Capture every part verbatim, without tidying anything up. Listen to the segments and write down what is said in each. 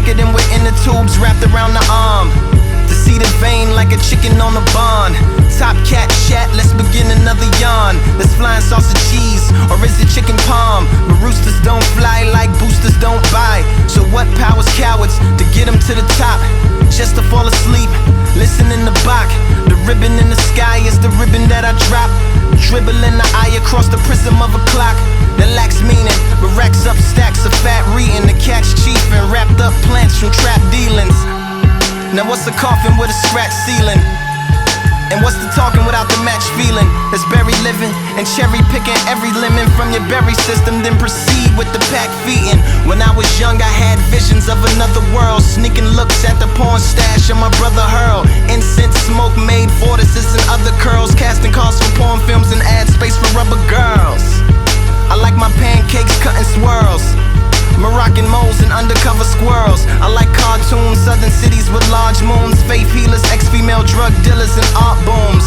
Vicodin with inner tubes wrapped around the arm. To see the vein like a chicken on the bond. Top cat chat, let's begin another yawn. Let's flying sausage cheese, or is it chicken palm? But roosters don't fly like boosters don't buy. So what powers cowards to get them to the top? Just to fall asleep, listen in the Bach. The ribbon in the sky is the ribbon that I drop. Dribbling the eye across the prism of a clock that lacks meaning, but racks up stacks of fat reading. The catch chief and wrapped up plants from trap dealings. Now what's a coffin with a scratch ceiling? And what's the talking without the match feeling? That's berry living and cherry picking every lemon from your berry system, then proceed with the pack feeding. When I was young I had visions of another world, sneaking looks at the porn stash of my brother Hurl. Incense smoke made vortices and other curls, casting calls for porn films and ad space for rubber girls. I like my pancakes cut in swirls, Moroccan moles and undercover squirrels. I like cartoons, southern cities with large moons, faith healers, ex-female drug dealers and art booms.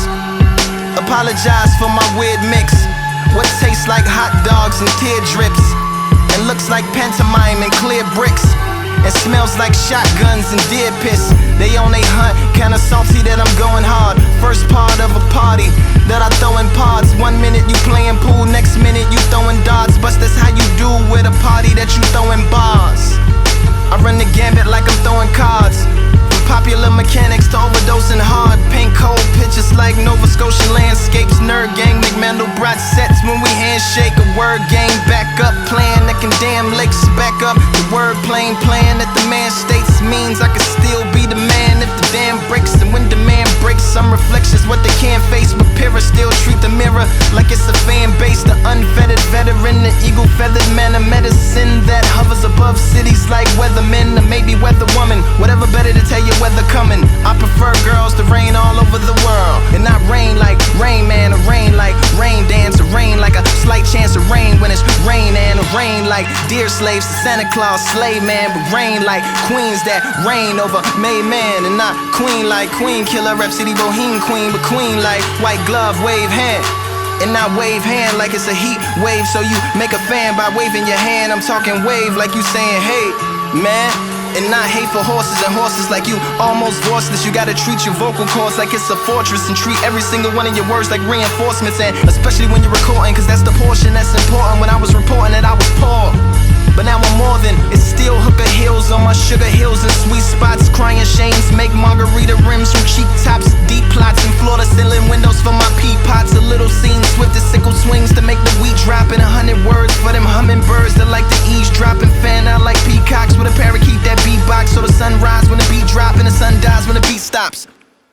Apologize for my weird mix. What tastes like hot dogs and tear drips, and looks like pantomime and clear bricks, and smells like shotguns and deer piss. They on they hunt, kinda salty that I'm going hard. First part of a party that I throw in pods. One minute you playing pool, next minute you throwing darts. But that's how you do with a party that you throwing bars. I run the gambit like I'm throwing cards. From popular mechanics to overdosing hard. Paint cold pictures like Nova Scotian landscapes. Nerd gang, McMandelbrot sets when we handshake. A word game backup plan that can damn lakes back up. The word plain plan that the man states means I can still be the man if the dam breaks. And when demand breaks, some reflections what they can't face. But pyrrhus still treat the mirror like it's a fan base. The unfettered veteran, the eagle feathered man of medicine that hovers above cities like weathermen, or maybe weather woman. Whatever better to tell you weather coming. I prefer girls to rain all over the world, and not rain like Rain Man, or rain like rain dance, or rain like a slight chance of rain when it's rain, and a rain like dear slaves to Santa Claus, slave man. But rain like queens that reign over made man, and not queen like queen killer, rap city boheme queen, but queen like white glove wave hand. And not wave hand like it's a heat wave, so you make a fan by waving your hand. I'm talking wave like you saying hey man, and not hate for horses and horses like you almost voiceless. You gotta treat your vocal cords like it's a fortress, and treat every single one of your words like reinforcements. And especially when you're recording, cause that's the portion that's important. When I was reporting that I was poor, but now I'm more than. It's still hooker heels on my sugar hills and sweet spots. Crying shames make margarita rims from cheek tops. Deep plots and floor to ceiling windows for my pea pots. A little scene, swift as sickle swings to make the wheat drop. In a hundred words for them hummingbirds that like to eavesdrop and fan out like peacocks with a parakeet that beatbox. So the sun rise when the beat drop and the sun dies when the beat stops.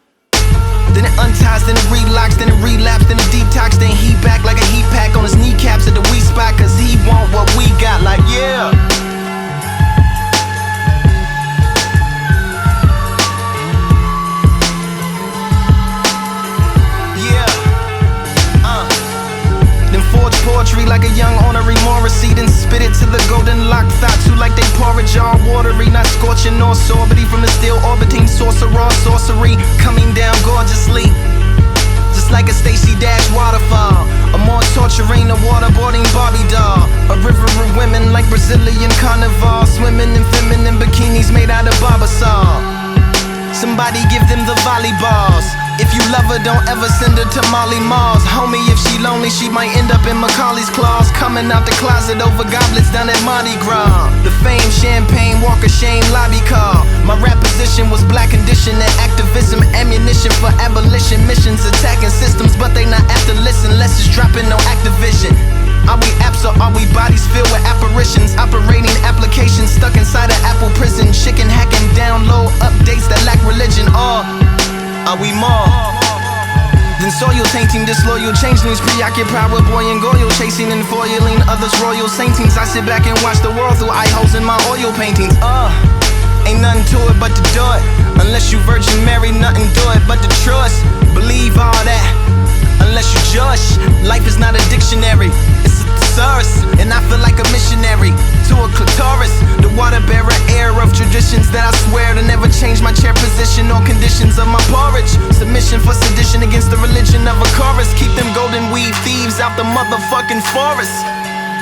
Then it unties, then it relocks, then it relapse, then it detox, then he back like a heat pack on his kneecaps at the weak spot. Cause he want what we got, like yeah. Poetry like a young ornery Morrissey, then spit it to the golden lock thoughts who like they porridge all watery, not scorching nor sorbety. From the still orbiting sorcerer sorcery coming down gorgeously, just like a Stacey Dash waterfall. A more torturing, a waterboarding Barbie doll. A river of women like Brazilian carnival, swimming in feminine bikinis made out of barbasol. Somebody give them the volleyballs. If you love her, don't ever send her to Molly Mars. Homie, if she lonely, she might end up in Macaulay's claws. Coming out the closet over goblets down at Mardi Gras. The fame, champagne, walk of shame, lobby car. My rap position was black condition and activism. Ammunition for abolition missions, attacking systems, but they not after listen. Less is dropping, no Activision. Are we apps or are we bodies filled with apparitions? Operating applications stuck inside an Apple prison. Chicken hacking, download updates that lack religion. Or are we more than soil tainting, disloyal changelings? Preoccupied with boy and goyle chasing and foiling others royal saintings. I sit back and watch the world through eye holes in my oil paintings. Uh, ain't nothing to it but to do it. Unless you Virgin Mary, nothing do it but to trust. Believe all that unless you judge. Life is not a dictionary, it's a thesaurus. And I feel like a missionary to a clitoris, the water bearer air of traditions that I swear to never change my chair position or conditions of my porridge. Submission for sedition against the religion of a chorus. Keep them golden weed thieves out the motherfucking forest.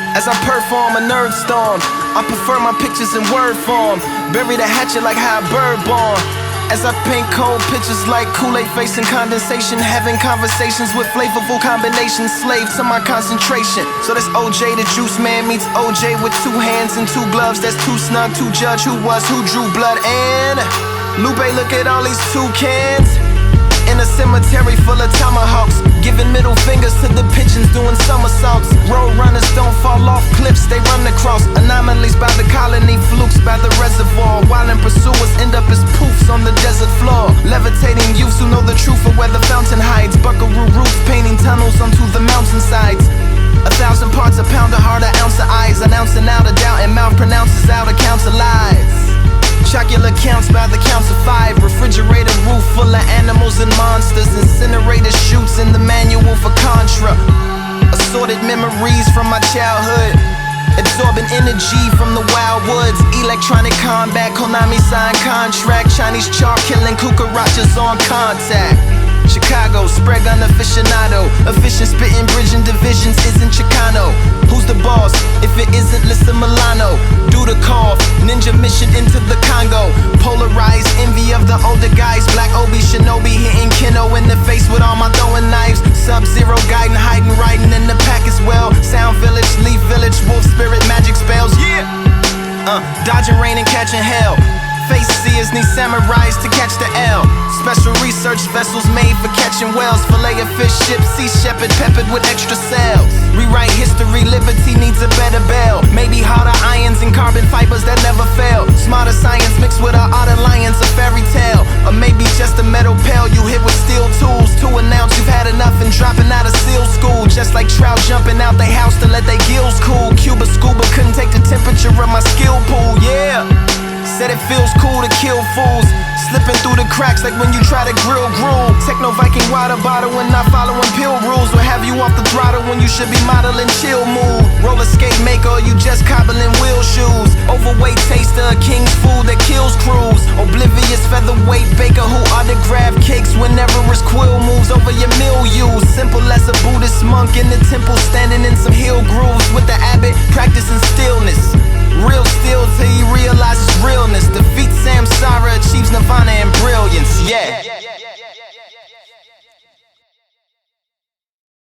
As I perform a nerd storm, I prefer my pictures in word form. Bury the hatchet like how a bird born. As I paint cold pictures like Kool-Aid facing condensation, having conversations with flavorful combinations, slave to my concentration. So that's O J the Juice Man meets O J with two hands and two gloves. That's too snug to judge who was who drew blood. And Lupe, look at all these toucans in a cemetery full of tomahawks, giving middle fingers to the pigeons doing somersaults. Road runners don't fall off cliffs, they run across anomalies by the colony, flukes by the reservoir. While pursuers end up as poofs on the desert floor. Levitating youths who know the truth of where the fountain hides. Buckaroo roofs painting tunnels onto the mountainsides. A thousand parts a pound, a heart, an ounce of eyes, announcing out a doubt, and mouth pronounces out accounts of lies. Chocolate counts by the counts of five. Refrigerator roof full of animals and monsters. Incinerator shoots in the manual for Contra. Assorted memories from my childhood, absorbing energy from the wild woods. Electronic combat, Konami signed contract. Chinese chalk killing cucarachas on contact. Chicago, spread gun aficionado. Efficient spitting, bridging divisions isn't Chicano. Who's the boss? If it isn't Lisa Milano. Do the call, ninja mission into the Congo. Polarized envy of the older guys. Black Obi Shinobi hitting Keno in the face with all my throwing knives. Sub-Zero guiding, hiding, riding in the pack as well. Sound Village, Leaf Village, Wolf Spirit, magic spells, yeah! Uh, dodging rain and catching hell. Face seers need samurais to catch the L. Special research vessels made for catching whales. Fillet of fish, ship, sea shepherd, peppered with extra cells. Rewrite history, liberty needs a better bell. Maybe harder irons and carbon fibers that never fail. Smarter science mixed with our art alliance, a fairy tale. Or maybe just a metal pail you hit with steel tools to announce you've had enough and dropping out of SEAL school. Just like trout jumping out they house to let their gills cool. Cuba scuba couldn't take the temperature of my skill pool, yeah. Said it feels cool to kill fools, slipping through the cracks like when you try to grill gruel. Techno Viking water bottle and not following pill rules will have you off the throttle when you should be modeling chill mood. Roller skate maker, or you just cobbling wheel shoes. Overweight taster, of king's food that kills crews. Oblivious featherweight baker who autograph cakes whenever his quill moves over your milieu. Simple as a Buddhist monk in the temple standing in some hill groove.